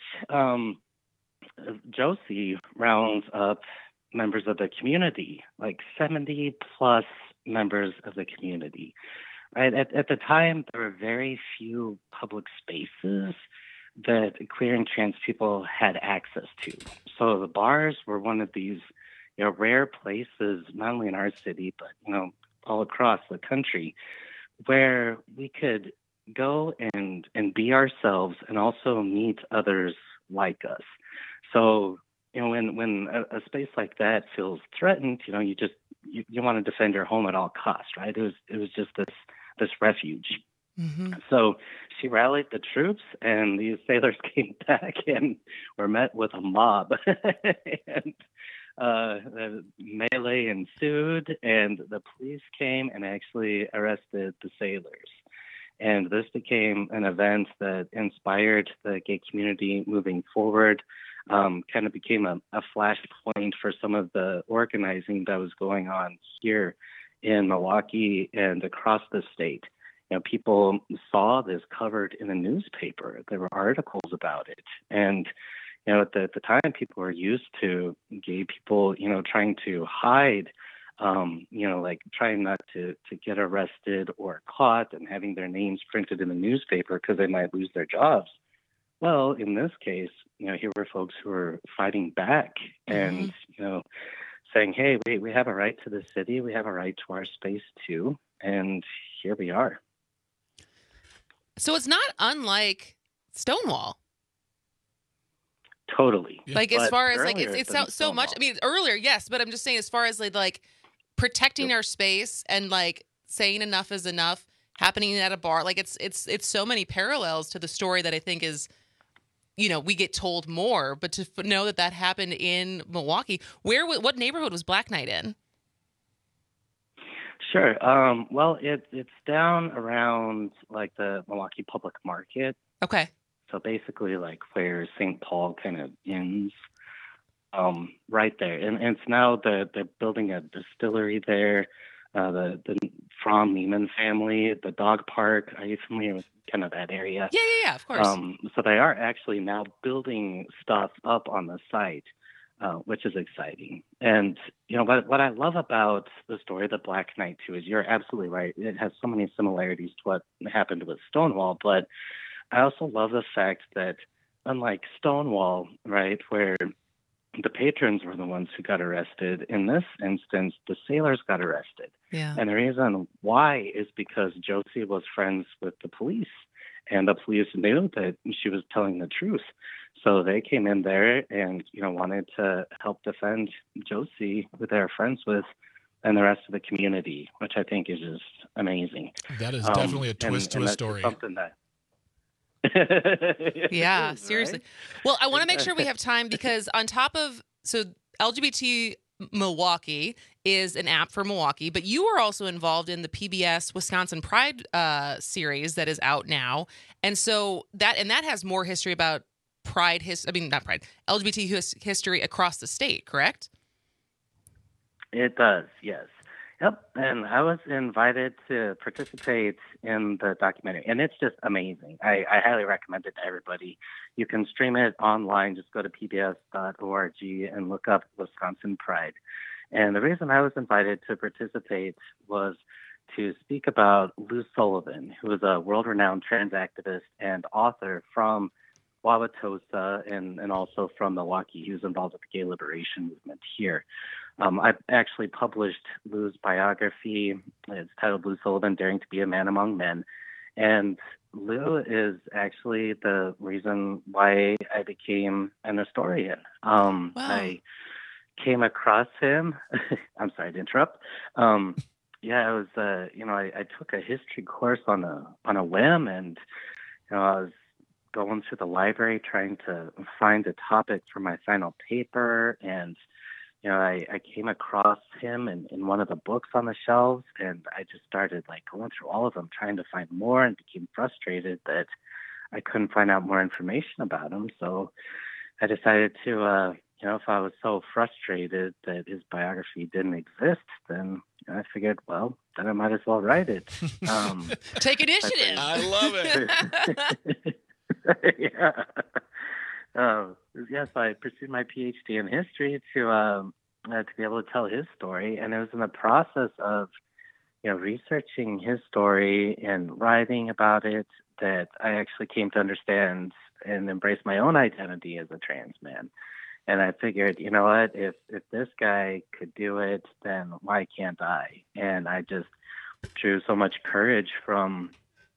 Josie rounds up members of the community, like 70 plus members of the community. Right? At the time, there were very few public spaces that queer and trans people had access to. So the bars were one of these rare places, not only in our city, but, all across the country, where we could go and be ourselves and also meet others like us. So, when a space like that feels threatened, you want to defend your home at all costs, right? It was just this refuge. So she rallied the troops, and these sailors came back and were met with a mob. And melee ensued, and the police came and actually arrested the sailors. And this became an event that inspired the gay community moving forward, kind of became a flashpoint for some of the organizing that was going on here in Milwaukee and across the state. People saw this covered in the newspaper. There were articles about it. And at the time, people were used to gay people, trying to hide, like trying not to get arrested or caught and having their names printed in the newspaper because they might lose their jobs. Well, in this case, here were folks who were fighting back and, saying, hey, we have a right to the city. We have a right to our space, too. And here we are. So it's not unlike Stonewall. Totally. Like, as far as like it's so much. I mean, earlier, yes, but I'm just saying, as far as like protecting our space and like saying enough is enough, happening at a bar, like it's so many parallels to the story that I think is, we get told more. But to know that happened in Milwaukee, what neighborhood was Black Knight in? Sure. Well, it's down around like the Milwaukee Public Market. Okay. So basically, like where St. Paul kind of ends, right there, and it's now they're building a distillery there. The Fromm Neiman family, the dog park. Are you familiar with kind of that area? Yeah, of course. So they are actually now building stuff up on the site, which is exciting. And what I love about the story of the Black Knight too is you're absolutely right. It has so many similarities to what happened with Stonewall, but I also love the fact that unlike Stonewall, right, where the patrons were the ones who got arrested. In this instance, the sailors got arrested. Yeah. And the reason why is because Josie was friends with the police, and the police knew that she was telling the truth. So they came in there and, wanted to help defend Josie, who they're friends with, and the rest of the community, which I think is just amazing. That is definitely a twist to a story. Something that yeah, seriously. Right? Well, I want to make sure we have time because on top of, LGBT Milwaukee is an app for Milwaukee, but you are also involved in the PBS Wisconsin Pride series that is out now. And so that has more history about LGBT history across the state, correct? It does, yes. Yep, and I was invited to participate in the documentary, and it's just amazing. I highly recommend it to everybody. You can stream it online. Just go to pbs.org and look up Wisconsin Pride. And the reason I was invited to participate was to speak about Lou Sullivan, who is a world-renowned trans activist and author from Wauwatosa and also from Milwaukee. He was involved with the gay liberation movement here. I've actually published Lou's biography. It's titled Lou Sullivan, Daring to be a Man Among Men. And Lou is actually the reason why I became an historian. Wow. I came across him. I'm sorry to interrupt. I was, I took a history course on a whim, and I was going through the library trying to find a topic for my final paper, and I came across him in one of the books on the shelves, and I just started going through all of them, trying to find more, and became frustrated that I couldn't find out more information about him. So I decided to, if I was so frustrated that his biography didn't exist, then I figured, well, then I might as well write it. Take initiative. I love it. Yeah. Yes, I pursued my PhD in history to be able to tell his story, and it was in the process of, researching his story and writing about it that I actually came to understand and embrace my own identity as a trans man. And I figured, you know what, if this guy could do it, then why can't I? And I just drew so much courage from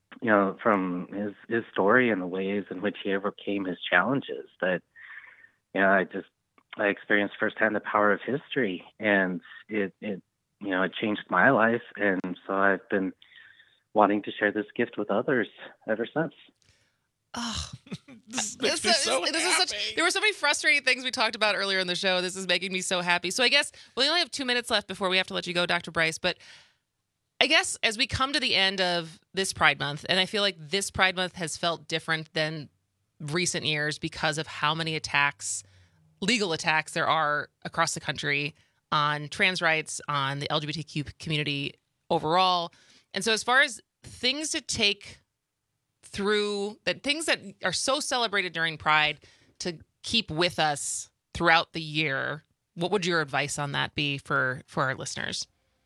his story and the ways in which he overcame his challenges that, I experienced firsthand the power of history, and it changed my life. And so I've been wanting to share this gift with others ever since. Oh, there were so many frustrating things we talked about earlier in the show. This is making me so happy. So I guess we only have 2 minutes left before we have to let you go, Dr. Bryce. But I guess as we come to the end of this Pride Month, and I feel like this Pride Month has felt different than recent years because of how many legal attacks there are across the country on trans rights, on the LGBTQ community overall. And so as far as things to take through, things that are so celebrated during Pride to keep with us throughout the year, what would your advice on that be for our listeners?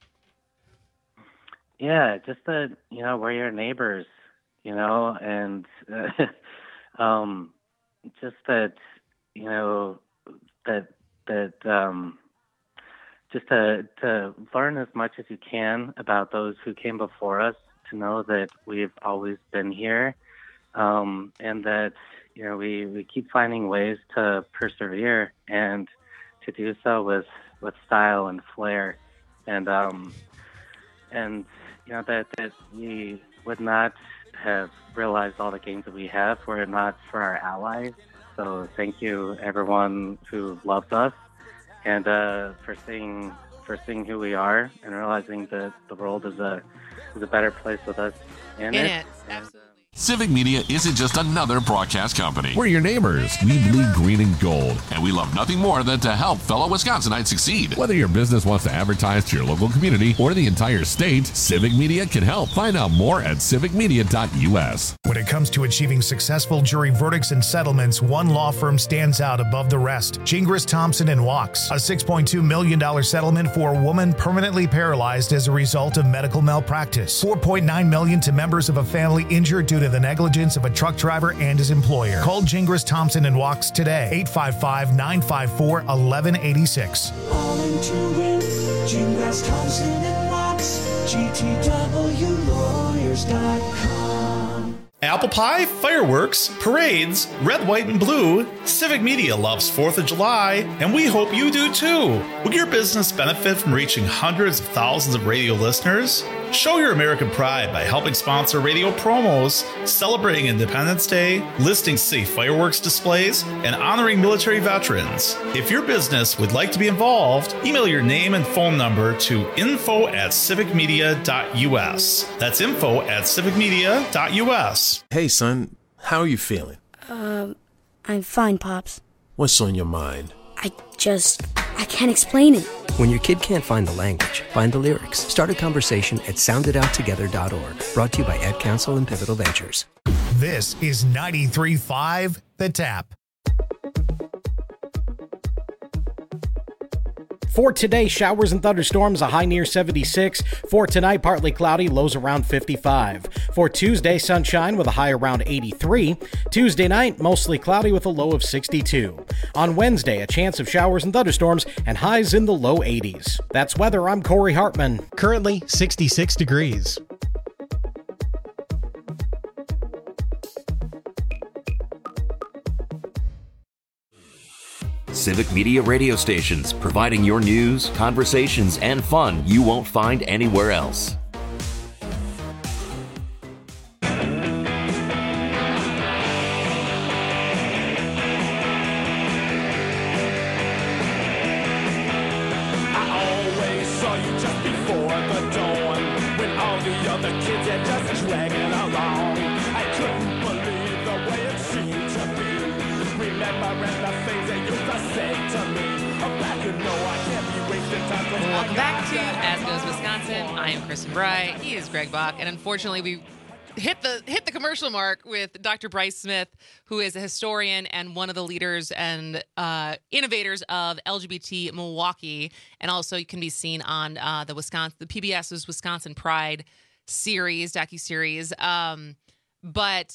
Yeah, just that, we're your neighbors, and just that, just to learn as much as you can about those who came before us, to know that we've always been here, and that, we keep finding ways to persevere and to do so with style and flair, and that we would not have realized all the gains that we have were it not for our allies. So thank you, everyone who loved us, and for seeing who we are and realizing that the world is a better place with us in it. Absolutely. Civic Media isn't just another broadcast company. We're your neighbors. We bleed green and gold, and we love nothing more than to help fellow Wisconsinites succeed. Whether your business wants to advertise to your local community or the entire state, Civic Media can help. Find out more at civicmedia.us. When it comes to achieving successful jury verdicts and settlements, one law firm stands out above the rest. Gingras, Thompson & Wachs. A $6.2 million settlement for a woman permanently paralyzed as a result of medical malpractice. $4.9 million to members of a family injured due to the negligence of a truck driver and his employer. Call Gingras Thompson and Walks today, 855-954-1186. All into it, Gingras Thompson and Walks, GTWlawyers.com. Apple pie, fireworks, parades, red, white, and blue. Civic Media loves 4th of July, and we hope you do too. Will your business benefit from reaching hundreds of thousands of radio listeners? Show your American pride by helping sponsor radio promos, celebrating Independence Day, listing safe fireworks displays, and honoring military veterans. If your business would like to be involved, email your name and phone number to info@civicmedia.us. That's info@civicmedia.us. Hey, son, how are you feeling? I'm fine, Pops. What's on your mind? I can't explain it. When your kid can't find the language, find the lyrics. Start a conversation at soundedouttogether.org. Brought to you by Ad Council and Pivotal Ventures. This is 93.5 The Tap. For today, showers and thunderstorms, a high near 76. For tonight, partly cloudy, lows around 55. For Tuesday, sunshine with a high around 83. Tuesday night, mostly cloudy with a low of 62. On Wednesday, a chance of showers and thunderstorms and highs in the low 80s. That's weather. I'm Corey Hartman. Currently 66 degrees. Civic Media radio stations, providing your news, conversations, and fun you won't find anywhere else. Welcome back to As Goes Wisconsin. I am Kristen Bry. He is Greg Bach, and unfortunately, we hit the commercial mark with Dr. Bryce Smith, who is a historian and one of the leaders and innovators of LGBT Milwaukee, and also you can be seen on the PBS's Wisconsin Pride docuseries. But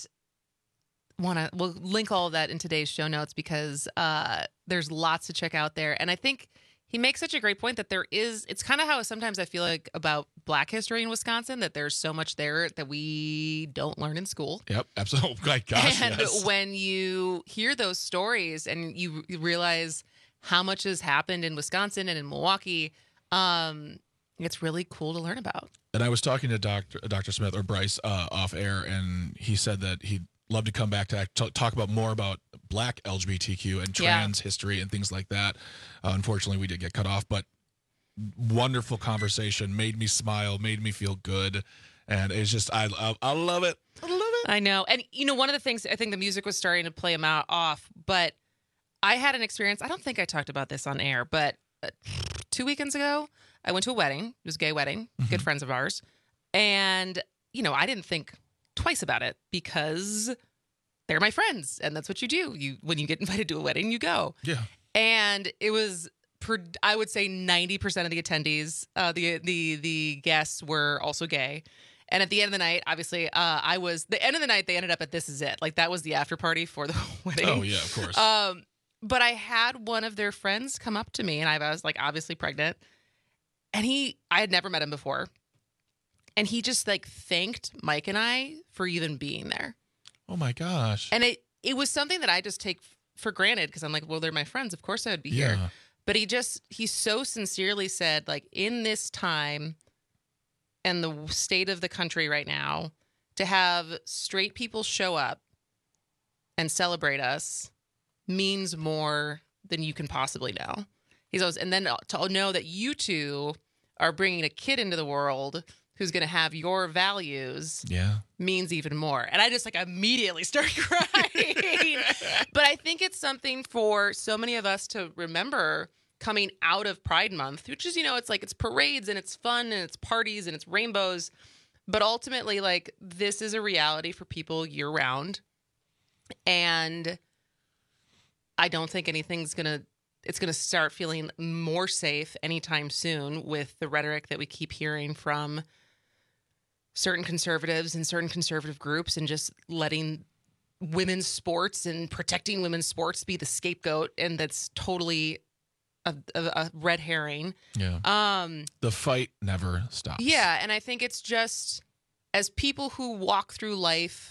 we'll link all of that in today's show notes because there's lots to check out there, and I think he makes such a great point that it's kind of how sometimes I feel like about Black history in Wisconsin, that there's so much there that we don't learn in school. Yep, absolutely. Oh my gosh, and yes. when you hear those stories and you realize how much has happened in Wisconsin and in Milwaukee, it's really cool to learn about. And I was talking to Dr. Smith or Bryce off air, and he said that he'd love to come back to talk about more about Black LGBTQ and trans history and things like that. Unfortunately, we did get cut off, but wonderful conversation, made me smile, made me feel good, and it's just I love it. I love it. I know, and one of the things, I think the music was starting to play him off, but I had an experience. I don't think I talked about this on air, but 2 weekends ago, I went to a wedding. It was a gay wedding, good friends of ours, and I didn't think twice about it because they're my friends, and that's what you do. When you get invited to a wedding, you go. Yeah. And it was, I would say, 90% of the attendees, the guests were also gay. And at the end of the night, obviously, the end of the night, they ended up at This Is It. Like, that was the after party for the wedding. Oh, yeah, of course. But I had one of their friends come up to me, and I was, like, obviously pregnant. And I had never met him before. And he just, like, thanked Mike and I for even being there. Oh, my gosh. And it was something that I just take for granted because I'm like, well, they're my friends. Of course I would be here. But he so sincerely said, like, in this time and the state of the country right now, to have straight people show up and celebrate us means more than you can possibly know. He goes, and then to know that you two are bringing a kid into the world who's going to have your values means even more. And I just immediately start crying. But I think it's something for so many of us to remember coming out of Pride Month, which is, it's parades and it's fun and it's parties and it's rainbows. But ultimately, this is a reality for people year round. And I don't think it's going to start feeling more safe anytime soon with the rhetoric that we keep hearing from certain conservatives and certain conservative groups and just letting women's sports and protecting women's sports be the scapegoat, and that's totally a red herring. Yeah. The fight never stops. Yeah, and I think it's just as people who walk through life,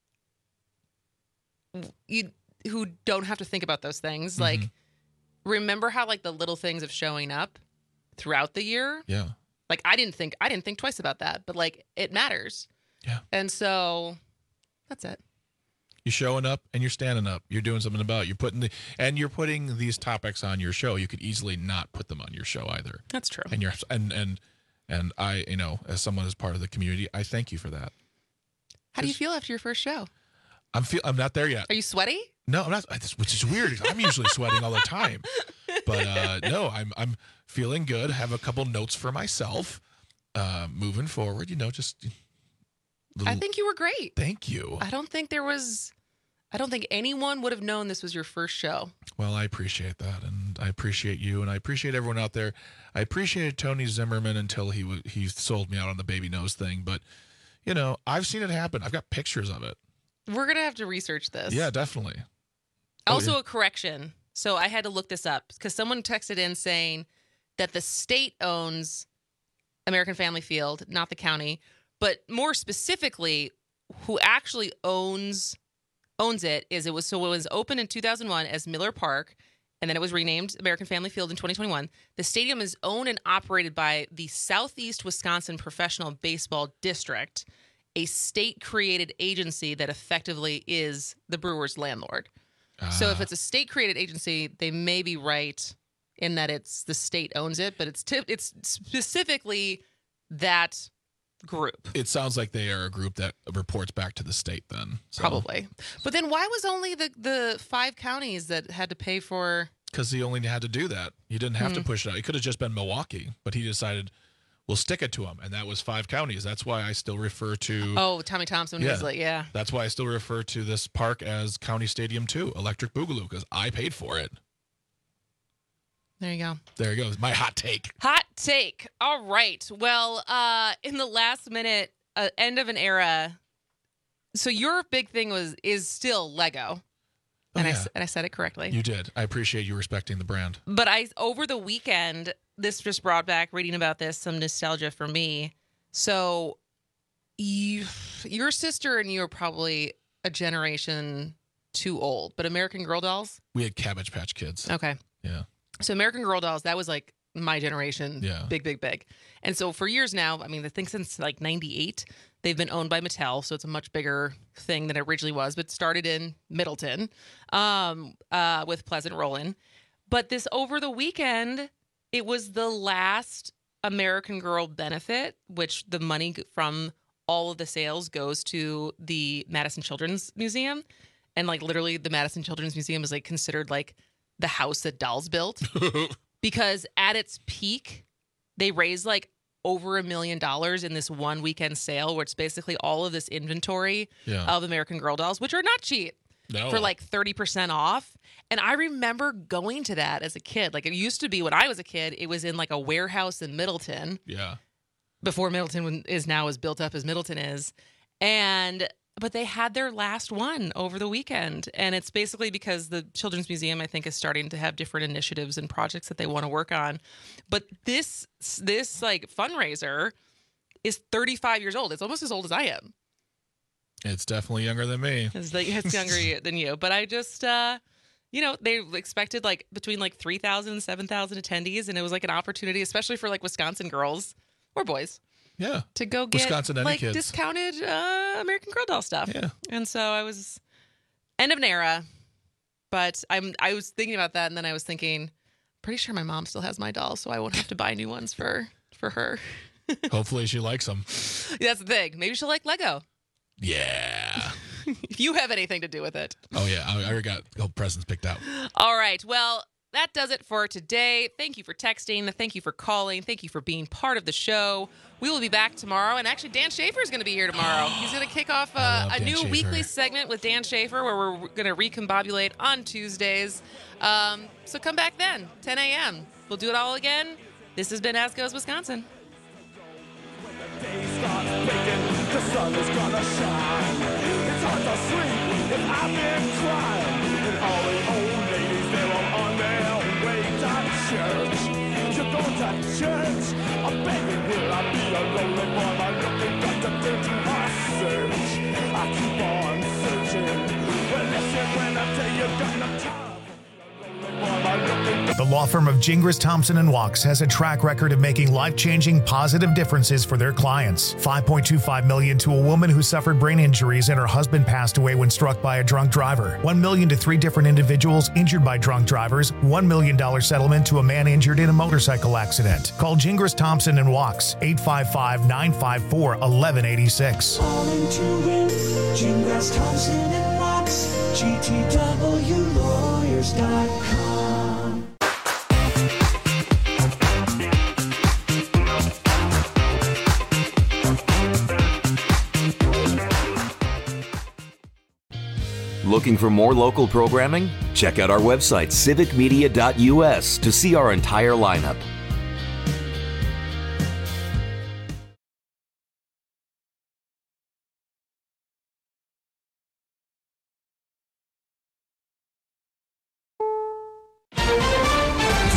who don't have to think about those things, like remember how like the little things of showing up throughout the year. Yeah. Like I didn't think twice about that, but like it matters. Yeah. And so that's it. You're showing up and you're standing up. You're doing something about it. You're putting these topics on your show. You could easily not put them on your show either. That's true. And I, as someone as part of the community, I thank you for that. How do you feel after your first show? I'm not there yet. Are you sweaty? No, I'm not. Which is weird. I'm usually sweating all the time. But no, I'm feeling good. Have a couple notes for myself. Moving forward, just. I think you were great. Thank you. I don't think anyone would have known this was your first show. Well, I appreciate that, and I appreciate you, and I appreciate everyone out there. I appreciated Tony Zimmerman until he sold me out on the baby nose thing, but I've seen it happen. I've got pictures of it. We're gonna have to research this. Yeah, definitely. Also, a correction. So I had to look this up because someone texted in saying that the state owns American Family Field, not the county. But more specifically, who actually owns it is it was opened in 2001 as Miller Park, and then it was renamed American Family Field in 2021. The stadium is owned and operated by the Southeast Wisconsin Professional Baseball District, a state-created agency that effectively is the Brewers' landlord. So if it's a state-created agency, they may be right in that it's the state owns it, but it's specifically that group. It sounds like they are a group that reports back to the state then. So. Probably. But then why was only the 5 counties that had to pay for... Because he only had to do that. He didn't have to push it out. It could have just been Milwaukee, but he decided, we'll stick it to him. And that was 5 counties. That's why I still refer to... Oh, Tommy Thompson was like, yeah. That's why I still refer to this park as County Stadium 2, Electric Boogaloo, because I paid for it. There you go. There you go. My hot take. Hot take. All right. Well, in the last minute, end of an era. So your big thing is still Lego. And I said it correctly. You did. I appreciate you respecting the brand. But over the weekend, this just brought back, reading about this, some nostalgia for me. So your sister and you are probably a generation too old, but American Girl dolls? We had Cabbage Patch Kids. Okay. Yeah. So American Girl dolls, that was like my generation. Yeah. Big. And so for years now, I think since like 98, they've been owned by Mattel. So it's a much bigger thing than it originally was, but started in Middleton with Pleasant Rollin. But this over the weekend, it was the last American Girl benefit, which the money from all of the sales goes to the Madison Children's Museum. And like literally the Madison Children's Museum is like considered like the house that dolls built. Because at its peak, they raised like over $1 million in this one weekend sale where it's basically all of this inventory of American Girl dolls, which are not cheap, for like 30% off. And I remember going to that as a kid. Like it used to be when I was a kid, it was in like a warehouse in Middleton. Yeah. Before Middleton is now as built up as Middleton is. But they had their last one over the weekend. And it's basically because the Children's Museum, I think, is starting to have different initiatives and projects that they want to work on. But this like fundraiser is 35 years old. It's almost as old as I am. It's definitely younger than me. It's younger than you. But I just, they expected like between like 3,000 and 7,000 attendees. And it was like an opportunity, especially for like Wisconsin girls or boys. Yeah. To go get Wisconsin like kids. Discounted American Girl doll stuff. Yeah. And so I was end of an era, but I was thinking about that, and then I was thinking, pretty sure my mom still has my dolls, so I won't have to buy new ones for her. Hopefully she likes them. That's the thing. Maybe she'll like Lego. Yeah. If you have anything to do with it. Oh yeah, I already got presents picked out. All right. Well, that does it for today. Thank you for texting. Thank you for calling. Thank you for being part of the show. We will be back tomorrow. And actually, Dan Schaefer is going to be here tomorrow. He's going to kick off a new weekly segment with Dan Schaefer where we're going to recombobulate on Tuesdays. So come back then, 10 a.m. We'll do it all again. This has been As Goes Wisconsin. When the day starts breaking. the sun is gonna shine. It's hard to sleep if I've been crying. And all the old ladies, they're all on their way to church. You go to church, oh baby, will I be a lonely boy? My looking got to do to my search. I keep on searching. Well, listen when I tell you, got no time. The law firm of Gingras, Thompson & Wachs has a track record of making life-changing, positive differences for their clients. $5.25 million to a woman who suffered brain injuries and her husband passed away when struck by a drunk driver. $1 million to 3 different individuals injured by drunk drivers. $1 million settlement to a man injured in a motorcycle accident. Call Gingras, Thompson & Wachs, 855-954-1186. All in to win, Gingras, Thompson & Wachs, GTWlawyers.com. Looking for more local programming? Check out our website, civicmedia.us, to see our entire lineup.